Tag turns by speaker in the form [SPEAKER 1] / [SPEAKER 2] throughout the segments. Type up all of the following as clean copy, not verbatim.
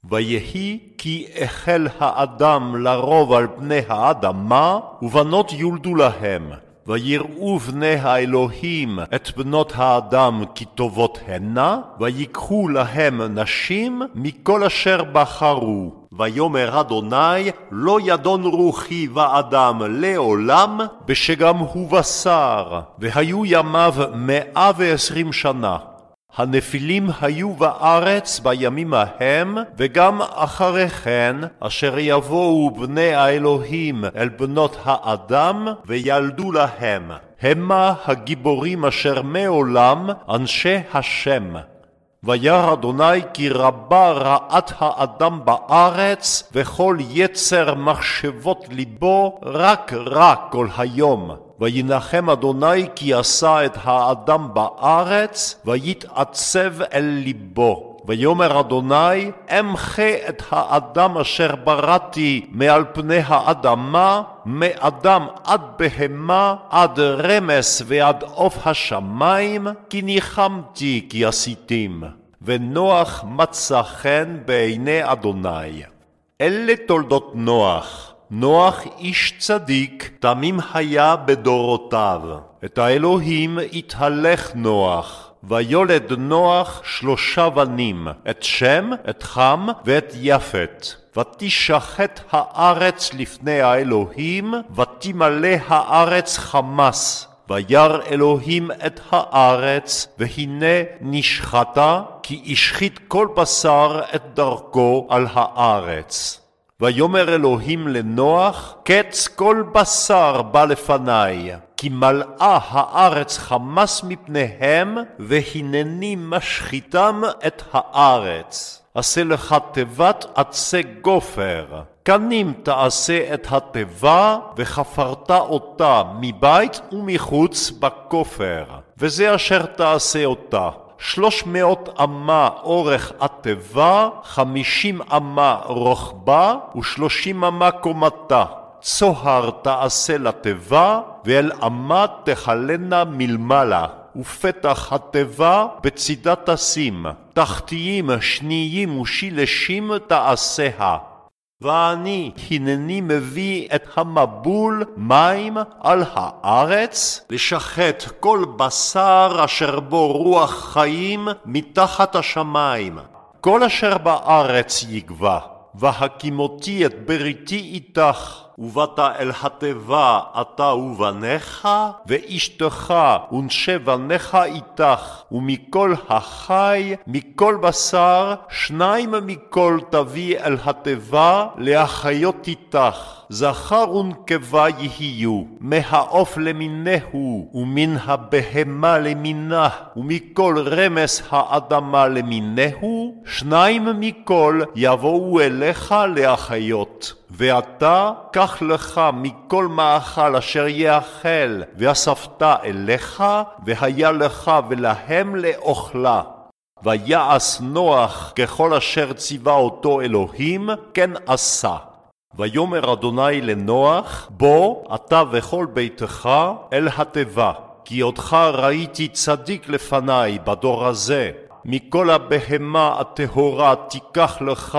[SPEAKER 1] ויהי כי החל האדם לרוב על פני האדמה, ובנות יולדו להם. ויראו בני האלוהים את בנות האדם כי טובות הנה, ויקחו להם נשים מכל אשר בחרו. ויאמר אדוני, לא ידון רוחי באדם לעולם, בשגם הוא בשר. והיו ימיו 120 שנה. הנפילים היו בארץ בימים ההם, וגם אחרי כן, אשר יבואו בני האלוהים אל בנות האדם, וילדו להם. המה הגיבורים אשר מעולם, אנשי השם. וירא אדוני כי רבה רעת האדם בארץ, וכל יצר מחשבות ליבו רק רע כל היום. וינחם אדוני כי עשה את האדם בארץ, ויתעצב אל ליבו. ויאמר אדוני, אמחה את האדם אשר בראתי מעל פני האדמה, מאדם עד בהמה, עד רמס ועד עוף השמיים, כי ניחמתי כי עשיתים. ונוח מצא חן בעיני אדוני. אלה תולדות נוח. נוח איש צדיק, תמים היה בדורותיו. את האלוהים התהלך נוח, ויולד נוח 3 בנים, את שם, את חם ואת יפת. ותשחט הארץ לפני האלוהים, ותמלא הארץ חמס. וירא אלוהים את הארץ, והנה נשחטה, כי השחית כל בשר את דרכו על הארץ. ויאמר אלוהים לנוח, קץ כל בשר בא לפני, כי מלאה הארץ חמס מפניהם, והנני משחיתם את הארץ. עשה לך תיבת עצי גופר, קנים תעשה את התיבה, וחפרת אותה מבית ומחוץ בכופר, וזה אשר תעשה אותה. 300 אמה אורך התיבה, 50 אמה רוחבה, ו30 אמה קומתה. צוהר תעשה לתיבה, ואל אמה תחלנה מלמלה. ופתח התיבה בצידה תשים, תחתיים, שניים ושילשים תעשיה. ואני הנני מביא את המבול מים על הארץ, לשחט כל בשר אשר בו רוח חיים מתחת השמיים. כל אשר בארץ יגבה, והקימותי את בריתי איתך. ובאת אל התיבה אתה ובניך, ואשתך ונשי בניך איתך, ומכל החי, מכל בשר, 2 מכל תביא אל התיבה להחיות איתך. זכר ונקבה יהיו, מהעוף למינהו, ומן הבהמה למינה, ומכל רמס האדמה למינהו, 2 מכל יבואו אליך להחיות. ואתה קח לך מכל מאכל אשר יאכל, ואספת אליך, והיה לך ולהם לאוכלה. ויעש נוח ככל אשר ציווה אותו אלוהים, כן עשה. ויאמר אדוני לנוח, בוא אתה וכל ביתך אל התיבה, כי אותך ראיתי צדיק לפני בדור הזה. מכל הבהמה הטהורה תיקח לך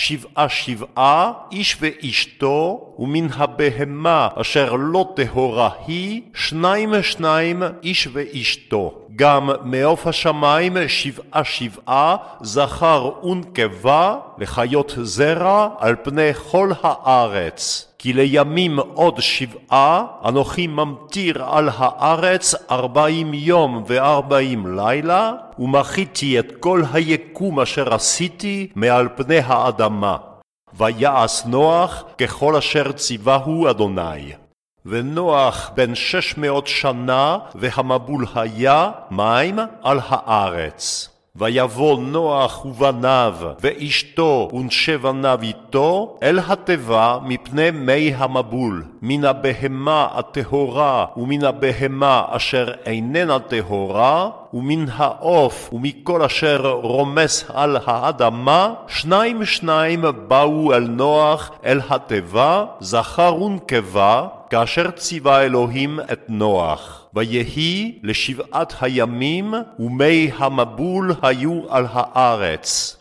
[SPEAKER 1] 7, איש ואשתו, ומן הבהמה אשר לא טהורה היא, 2, איש ואשתו. גם מעוף השמיים 7, זכר ונקבה, לחיות זרע על פני כל הארץ. כי לימים עוד 7, אנוכי ממטיר על הארץ 40 יום ו40 לילה, ומחיתי את כל היקום אשר עשיתי מעל פני האדמה. ויעש נוח ככל אשר ציווהו אדוני. ונוח בן 600 שנה, והמבול היה מים על הארץ. ויבוא נוח ובניו ואשתו ונשי בניו איתו אל התיבה מפני מי המבול, מן הבהמה הטהורה ומן הבהמה אשר איננה טהורה, ומן העוף ומכל אשר רומס על האדמה, 2 באו אל נוח אל התיבה, זכר ונקבה, כאשר ציווה אלוהים את נוח. ויהי ל7 הימים, ומי המבול היו על הארץ.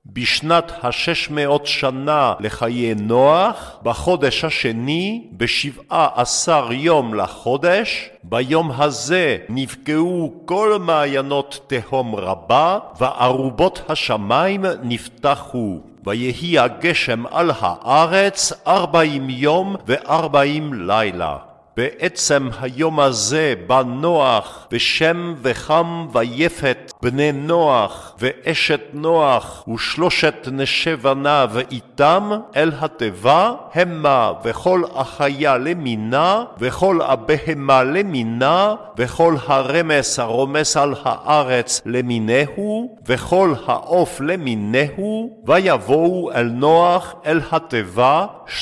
[SPEAKER 1] בשנת 600 שנה לחיי נוח, בחודש השני, ב17 יום לחודש, ביום הזה נפגעו כל מעיינות תהום רבה, וארובות השמיים נפתחו. ויהי הגשם על הארץ 40 יום ו40 לילה. בעצם היום הזה בא נוח ושם וחם ויפת בני נוח ואשת נוח ושלושת נשי בניו איתם אל התיבה, המה וכל החיה למינה וכל הבהמה למינה וכל הרמס הרומס על הארץ למינהו וכל העוף למינהו, ויבואו אל נוח אל התיבה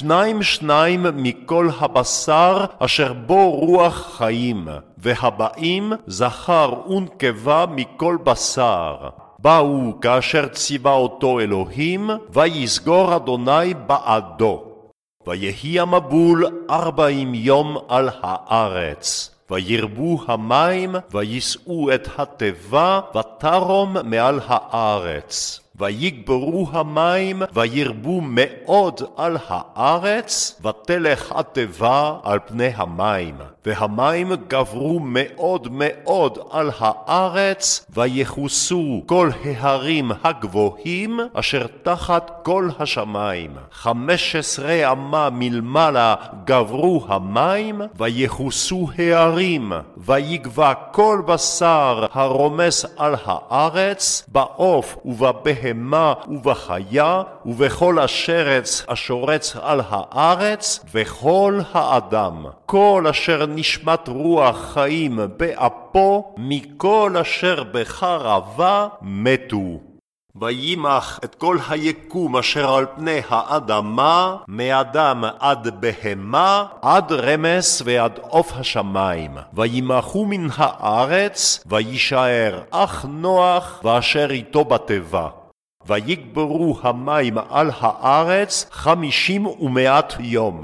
[SPEAKER 1] שניים מכל הבשר אשר בו רוח חיים, והבאים זכר ונקבה מכל בשר. באו כאשר ציווה אותו אלוהים, ויסגור אדוני בעדו. ויהי המבול 40 יום על הארץ. וירבו המים, ויסעו את התיבה, ותרום מעל הארץ. ויגברו המים, וירבו מאוד על הארץ, ותלך התיבה על פני המים. והמים גברו מאוד מאוד על הארץ, ויחוסו כל ההרים הגבוהים, אשר תחת כל השמיים. 15 אמה מלמעלה גברו המים, ויחוסו ההרים, ויגבה כל בשר הרומס על הארץ, בעוף ובבהמה ובחיה, ובכל השרץ השורץ על הארץ, וכל האדם. כל אשר נשמת רוח חיים באפו, מכל אשר בחרבה מתו. וימח את כל היקום אשר על פני האדמה, מאדם עד בהמה, עד רמס ועד עוף השמיים. וימחו מן הארץ, וישאר אך נוח ואשר איתו בתיבה. ויגברו המים על הארץ 50 ומאת יום.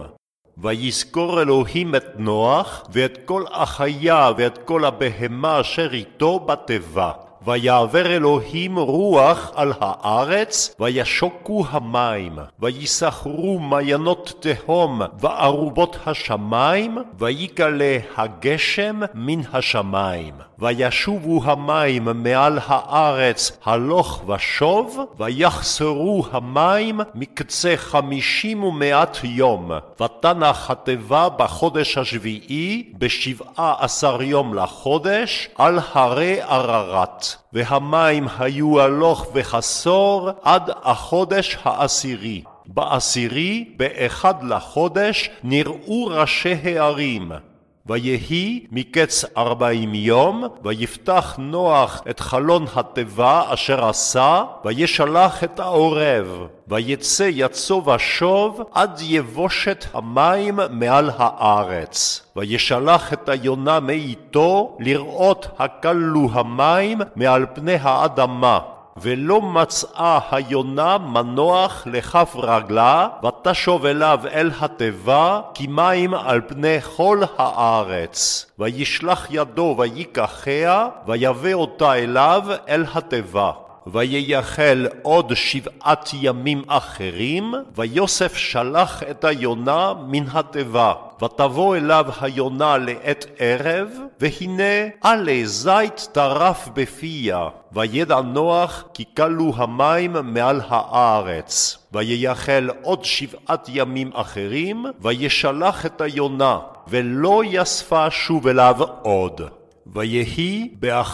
[SPEAKER 1] ויזכור אלוהים את נוח ואת כל החיה ואת כל הבהמה אשר איתו בתיבה. ויעבר אלוהים רוח על הארץ, וישוקו המים, ויסחרו מעיינות תהום וארובות השמיים, ויגלה הגשם מן השמיים. וישובו המים מעל הארץ הלוך ושוב, ויחסרו המים מקצה 50 ומאת יום. ותנח התיבה בחודש השביעי, ב17 יום לחודש, על הרי עררת. והמים היו הלוך וחסור עד החודש העשירי. בעשירי, באחד לחודש, נראו ראשי הערים. ויהי מקץ 40 יום, ויפתח נוח את חלון התיבה אשר עשה, וישלח את העורב, ויצא יצא ושוב עד יבושת המים מעל הארץ. וישלח את היונה מאיתו לראות הכלו המים מעל פני האדמה. ולא מצאה היונה מנוח לכף רגלה, ותשוב אליו אל התיבה, כי מים על פני כל הארץ. וישלח ידו ויקחיה, ויבא אותה אליו אל התיבה. וייחל עוד 7 ימים אחרים, ויוסף שלח את היונה מן התיבה. ותבוא אליו היונה לעת ערב, והנה עלי זית טרף בפיה. וידע נוח כי כלו המים מעל הארץ. וייחל עוד 7 ימים אחרים, וישלח את היונה, ולא יספה שוב אליו עוד. ויהי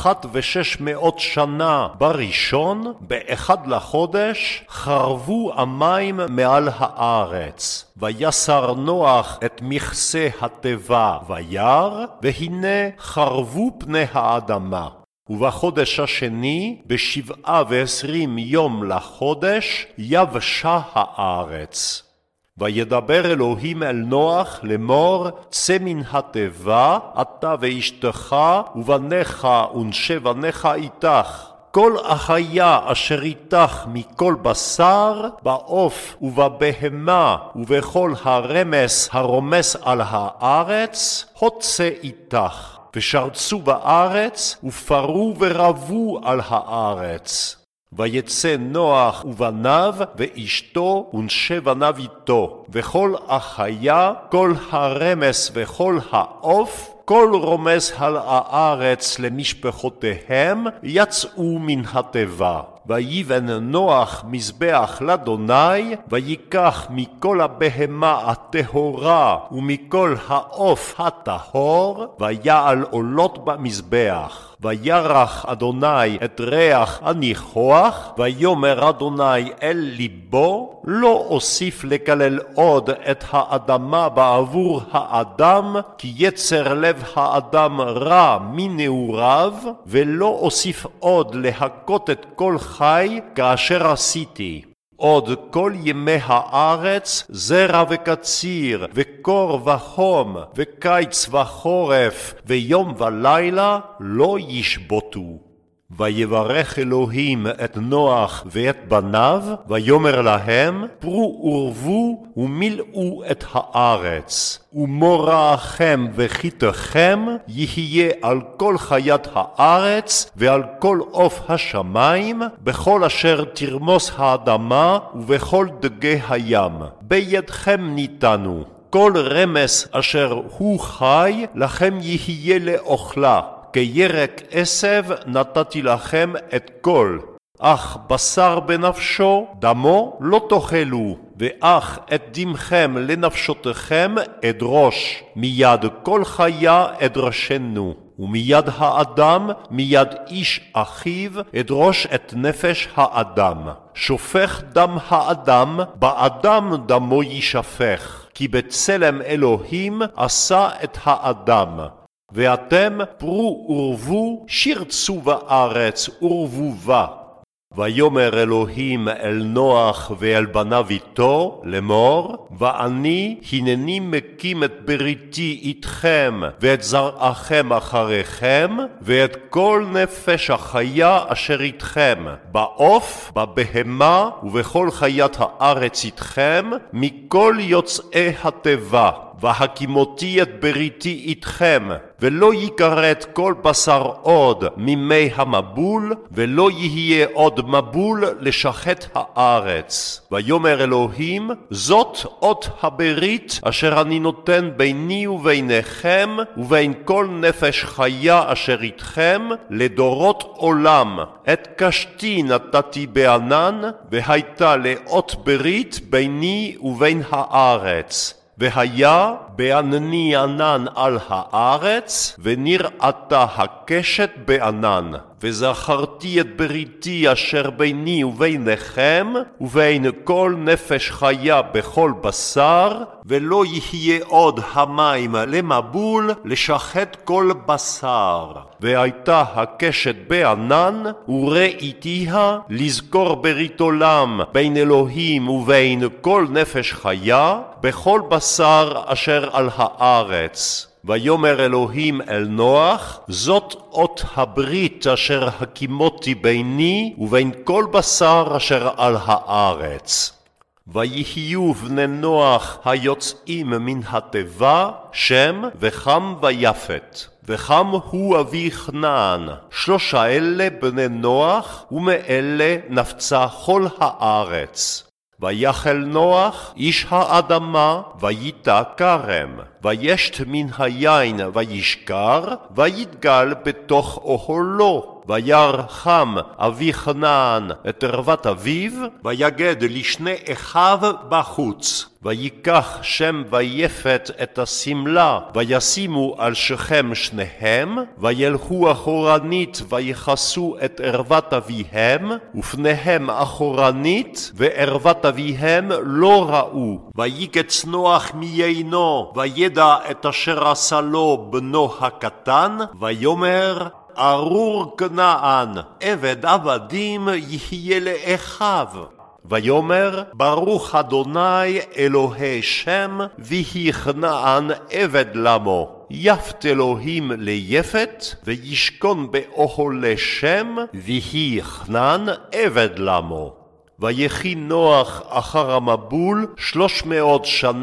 [SPEAKER 1] ב600 שנה בראשון, באחד לחודש, חרבו המים מעל הארץ. ויסר נוח את מכסה התיבה וירא, והנה חרבו פני האדמה. ובחודש השני, ב27 יום לחודש, יבשה הארץ. וידבר אלוהים אל נוח לאמור, צא מן התיבה, אתה ואשתך ובניך ונשי בניך איתך. כל החיה אשר איתך מכל בשר, בעוף ובבהמה ובכל הרמס הרומס על הארץ, הוצא איתך. ושרצו בארץ ופרו ורבו על הארץ. ויצא נוח ובניו ואשתו ונשי בניו איתו, וכל החיה, כל הרמס וכל העוף, כל רומס על הארץ למשפחותיהם, יצאו מן התיבה. ויבן נוח מזבח לאדוני, ויקח מכל הבהמה הטהורה ומכל העוף הטהור, ויעל עולות במזבח. וירח אדוני את ריח הניחוח, ויאמר אדוני אל ליבו, לא אוסיף לקלל עוד את האדמה בעבור האדם, כי יצר לב האדם רע מנעוריו, ולא אוסיף עוד להכות את כל חי כאשר עשיתי. עוד כל ימי הארץ זרע וקציר וקור וחום וקיץ וחורף ויום ולילה לא ישבותו. ויברך אלוהים את נוח ואת בניו, ויאמר להם, פרו ורבו ומילאו את הארץ. ומוראכם וחיתכם יהיה על כל חיית הארץ ועל כל עוף השמיים, בכל אשר תרמוס האדמה ובכל דגי הים. בידכם ניתנו. כל רמס אשר הוא חי לכם יהיה לאוכלה. כירק עשב נתתי לכם את כל, אך בשר בנפשו דמו לא תאכלו, ואך את דמכם לנפשותיכם אדרוש, מיד כל חיה אדרשנו, ומיד האדם, מיד איש אחיו, אדרוש את נפש האדם. שופך דם האדם, באדם דמו ישפך, כי בצלם אלוהים עשה את האדם. ואתם פרו ורבו, שרצו בארץ ורבו בה. ויאמר אלוהים אל נוח ואל בניו איתו לאמור, ואני הנני מקים את בריתי איתכם ואת זרעכם אחריכם, ואת כל נפש החיה אשר איתכם, בעוף, בבהמה ובכל חיית הארץ איתכם, מכל יוצאי התיבה. והקימותי את בריתי איתכם, ולא יכרת כל בשר עוד ממי המבול, ולא יהיה עוד מבול לשחט הארץ. ויאמר אלוהים, זאת אות הברית אשר אני נותן ביני וביניכם, ובין כל נפש חיה אשר איתכם, לדורות עולם. את קשתי נתתי בענן, והייתה לאות ברית ביני ובין הארץ. והיה בענני ענן על הארץ, ונראתה הקשת בענן. וזכרתי את בריתי אשר ביני וביניכם, ובין כל נפש חיה בכל בשר, ולא יהיה עוד המים למבול לשחט כל בשר. והייתה הקשת בענן, וראיתיה לזכור ברית עולם בין אלוהים ובין כל נפש חיה, בכל בשר אשר על הארץ. ויאמר אלוהים אל נוח, זאת אות הברית אשר הקימותי ביני ובין כל בשר אשר על הארץ. ויהיו בני נוח היוצאים מן התיבה, שם וחם ויפת. וחם הוא אבי כנען. 3 אלה בני נוח, ומאלה נפצה כל הארץ. ויחל נוח איש האדמה, וייטע כרם, וישת מן היין וישכר, ויתגל בתוך אוהלו. וירא חם אבי כנען את ערוות אביו, ויגד לשני אחיו בחוץ. ויקח שם ויפת את השמלה, וישימו על שכם שניהם, וילכו אחורנית ויכסו את ערוות אביהם, ופניהם אחורנית, וערוות אביהם לא ראו. ויקץ נוח מיינו, וידע את אשר עשה לו בנו הקטן, ויאמר, ארור כנען, עבד עבדים יהיה לאחיו. ויאמר, ברוך אדוני אלוהי שם, ויהי כנען עבד למו. יפת אלוהים ליפת, וישכון באוהלי שם, ויהי כנען עבד למו. ויחי נוח אחר המבול 350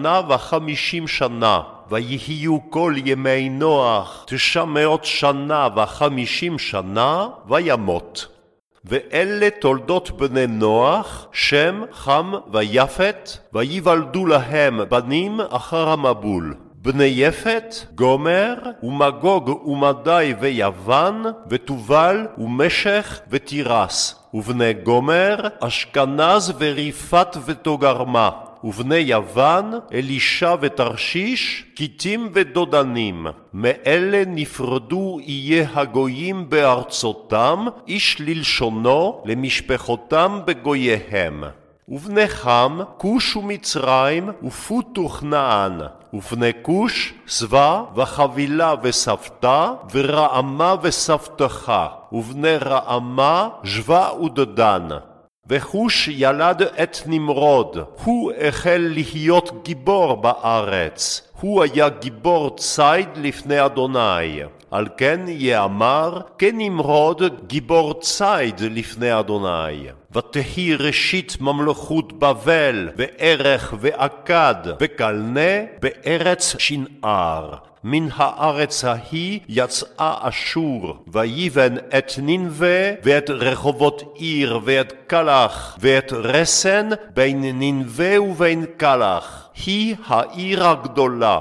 [SPEAKER 1] שנה. ויהיו כל ימי נוח 950 שנה, וימות. ואלה תולדות בני נוח, שם, חם ויפת, ויוולדו להם בנים אחר המבול. בני יפת, גומר, ומגוג ומדי ויוון, ותובל ומשך ותירס. ובני גומר, אשכנז וריפת ותוגרמה. ובני יוון, אלישע ותרשיש, קיטים ודודנים. מאלה נפרדו יהיה הגויים בארצותם, איש ללשונו, למשפחותם בגוייהם. ובני חם, כוש ומצרים, ופות וכנען. ובני כוש, סבא וחבילה וסבתא, ורעמה וסבתך. ובני רעמה, שווה ודדן. וכוש ילד את נמרוד, הוא החל להיות גיבור בארץ, הוא היה גיבור ציד לפני אדוני. על כן יאמר, כנמרוד גיבור ציד לפני אדוני. ותהי ראשית ממלכות בבל, וערך ואכד, וקלנה בארץ שנער. מן הארץ ההיא יצאה אשור, ויבן את נינווה, ואת רחובות עיר, ואת קלח, ואת רסן, בין נינווה ובין קלח. היא העיר הגדולה.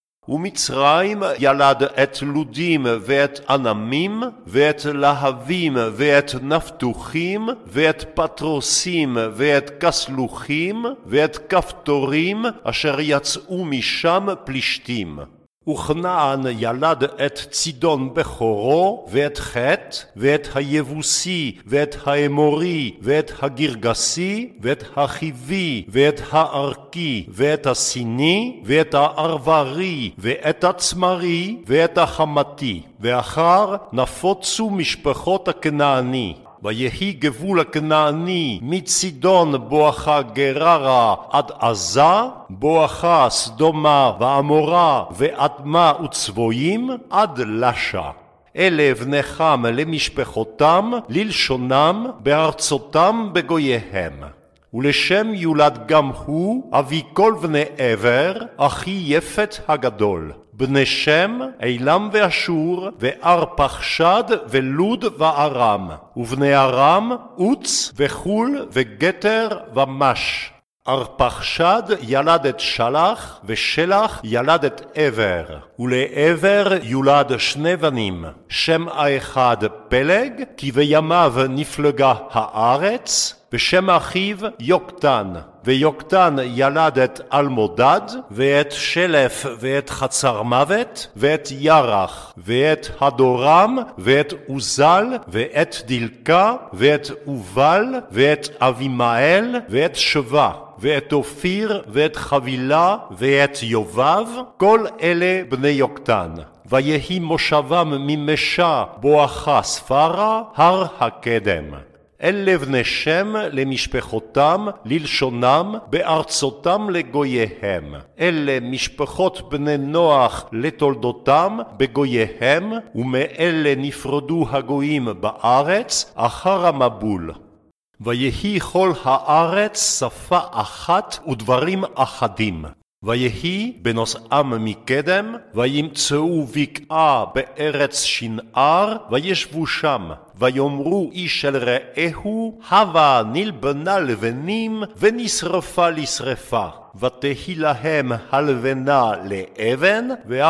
[SPEAKER 1] ומצרים ילד את לודים ואת ענמים, ואת להבים ואת נפתוחים, ואת פטרוסים ואת כסלוחים, ואת כפתורים, אשר יצאו משם פלישתים. וכנען ילד את צידון בכורו, ואת חת, ואת היבוסי, ואת האמורי, ואת הגרגסי, ואת החיבי, ואת הערכי, ואת הסיני, ואת הערברי, ואת הצמרי, ואת החמתי. ואחר נפוצו משפחות הכנעני. ויהי גבול הכנעני מצידון בואכה גררה עד עזה, בואכה סדומה ועמורה ואדמה וצבויים עד לשע. אלה בני חם למשפחותם, ללשונם, בארצותם בגוייהם. ולשם יולד גם הוא, אבי כל בני עבר, אחי יפת הגדול. בני שם, אילם ואשור, וארפחשד ולוד וארם. ובני ארם, עוץ וחול וגתר ומש. ארפחשד ילד את שלח, ושלח ילד את עבר. ולעבר יולד שני בנים. שם האחד פלג, כי בימיו נפלגה הארץ, ושם אחיו יוקטן. ויוקטן ילד את אלמודד, ואת שלף, ואת חצר מוות, ואת ירח, ואת הדורם, ואת עוזל, ואת דלקה, ואת אובל, ואת אבימאל, ואת שווה, ואת אופיר, ואת חבילה, ואת יובב, כל אלה בני יוקטן. ויהי מושבם ממשה בואכה ספרה, הר הקדם. אלה בני שם למשפחותם, ללשונם, בארצותם לגוייהם. אלה משפחות בני נוח לתולדותם, בגוייהם, ומאלה נפרדו הגויים בארץ, אחר המבול. ויהי כל הארץ שפה אחת ודברים אחדים. ויהי בנוסעם מקדם, וימצאו בקעה בארץ שנער, וישבו שם. ויאמרו איש אל רעהו, הבה נלבנה לבנים, ונשרפה לשרפה. ותהי להם הלבנה לאבן,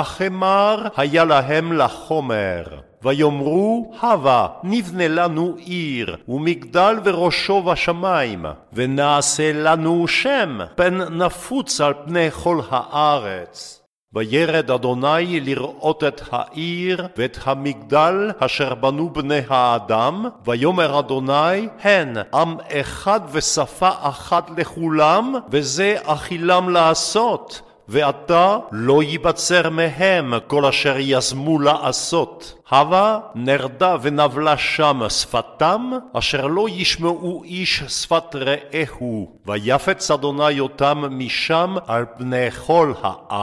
[SPEAKER 1] והחמר היה להם לחומר. ויאמרו, הבה נבנה לנו עיר, ומגדל וראשו בשמיים, ונעשה לנו שם, פן נפוץ על פני כל הארץ. וירד אדוני לראות את העיר ואת המגדל אשר בנו בני האדם, ויאמר אדוני, הן עם אחד ושפה אחת לכולם, וזה אכילם לעשות. ועתה לא ייבצר מהם כל אשר יזמו לעשות. הווה נרדה ונבלה שם שפתם, אשר לא ישמעו איש שפת רעהו. ויפץ אדוני אותם משם על פני כל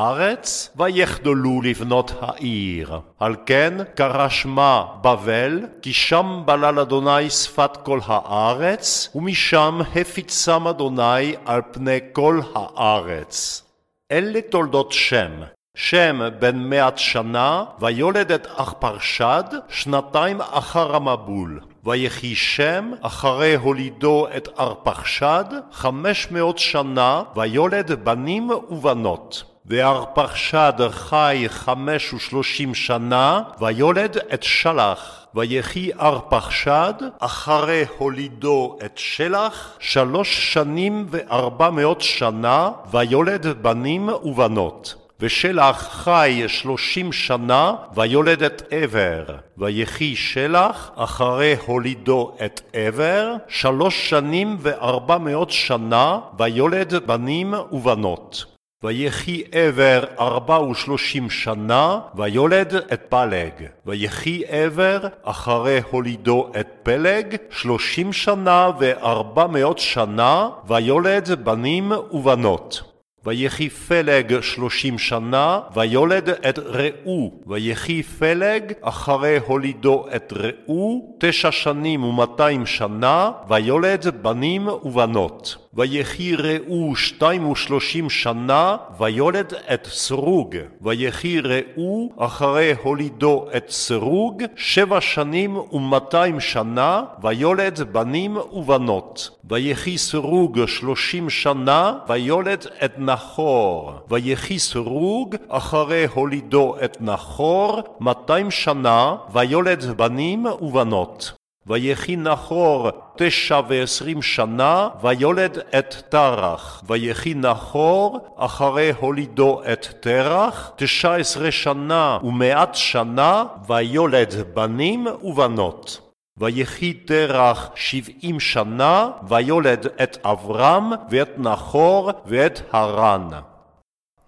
[SPEAKER 1] הארץ, ויחדלו לבנות העיר. על כן קרא שמה בבל, כי שם בלל אדוני שפת כל הארץ, ומשם הפיצם אדוני על פני כל הארץ. אלה תולדות שם. שם בן 100 שנה, ויולד את ארפחשד 2 אחר המבול. ויחי שם אחרי הולידו את ארפחשד 500 שנה, ויולד בנים ובנות. וארפחשד חי 35 שנה, ויולד את שלח. ויחי ארפחשד אחרי הולידו את שלח 3 שנים ו400 שנה, ויולד בנים ובנות. ושלח חי 30 שנה, ויולד את עבר. ויחי שלח אחרי הולידו את עבר 3 שנים ו400 שנה, ויולד בנים ובנות. ויחי עבר 34 שנה, ויולד את פלג. ויחי עבר אחרי הולידו את פלג 30 שנה ו400 שנה, ויולד בנים ובנות. ויחי פלג 30 שנה, ויולד את ראו. ויחי פלג אחרי הולידו את ראו 9 שנים ו200 שנה, ויולד בנים ובנות. ויחי ראו 32 שנה, ויולד את סרוג. ויחי ראו אחרי הולידו את סרוג 7 שנים ו200 שנה, ויולד בנים ובנות. ויחי סרוג 30 שנה, ויולד את נחור. ויחי סרוג אחרי הולידו את נחור 200 שנה, ויולד בנים ובנות. ויחי נחור 29 שנה, ויולד את תרח. ויחי נחור אחרי הולידו את תרח 19 שנה ו100 שנה, ויולד בנים ובנות. ויחי תרח 70 שנה, ויולד את אברהם ואת נחור ואת הרן.